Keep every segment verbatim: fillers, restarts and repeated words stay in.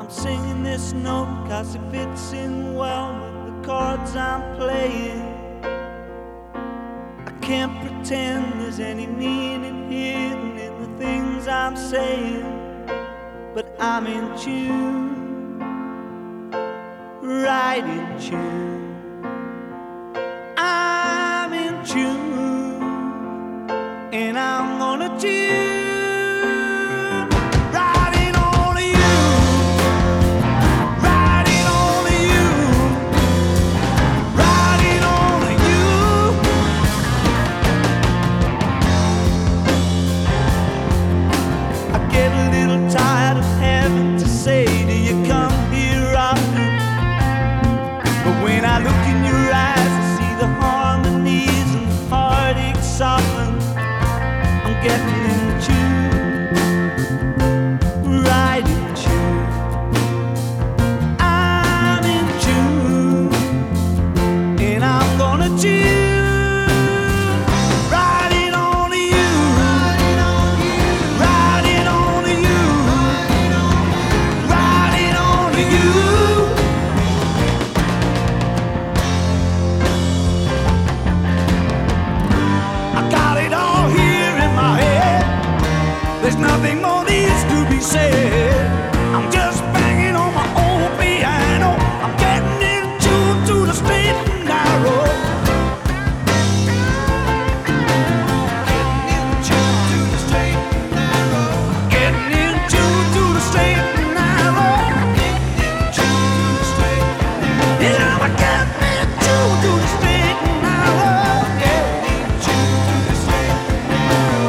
singing this note 'cause it fits in well with the chords I'm playing. I can't pretend there's any meaning hidden in the things I'm saying, but I'm in tune, right in tune. I'm in tune, and I'm gonna tune. Getting in tune, right in tune. I'm in tune, and I'm gonna tune. Riding on to you, riding on you, riding on to you, riding on to you. I got it all here in my head. There's nothing more needs to be said. I'm just banging on my old piano. I'm getting in tune to the straight and narrow. Getting in tune to the straight and narrow. Getting in tune to the straight and narrow. Getting in tune to the straight and narrow. Yeah, I'm getting in tune to the straight and narrow. Getting in tune to the straight and narrow.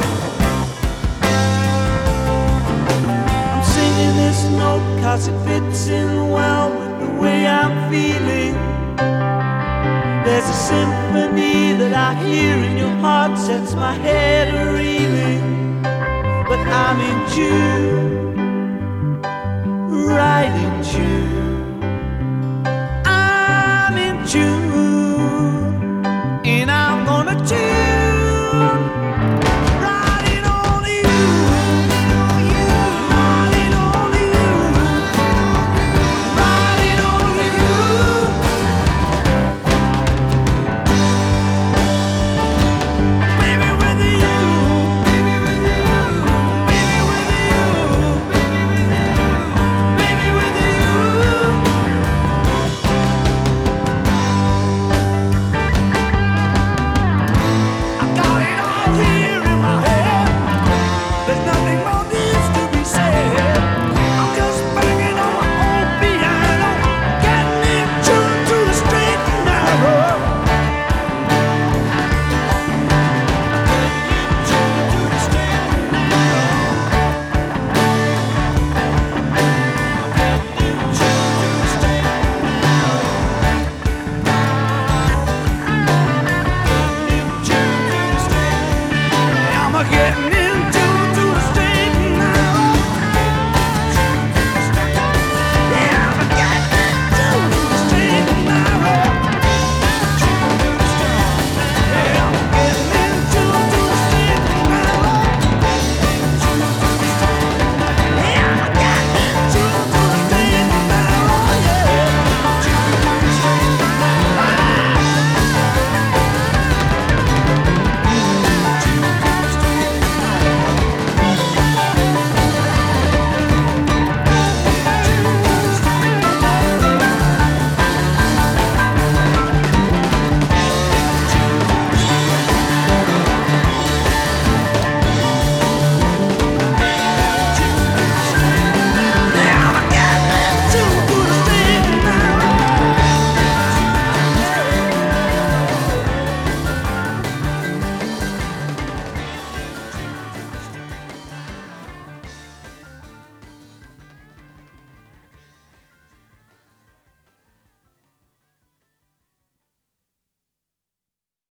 This note 'cause it fits in well with the way I'm feeling. There's a symphony that I hear in your heart, sets my head a-reeling. But I'm in tune, right in tune. I'm in tune.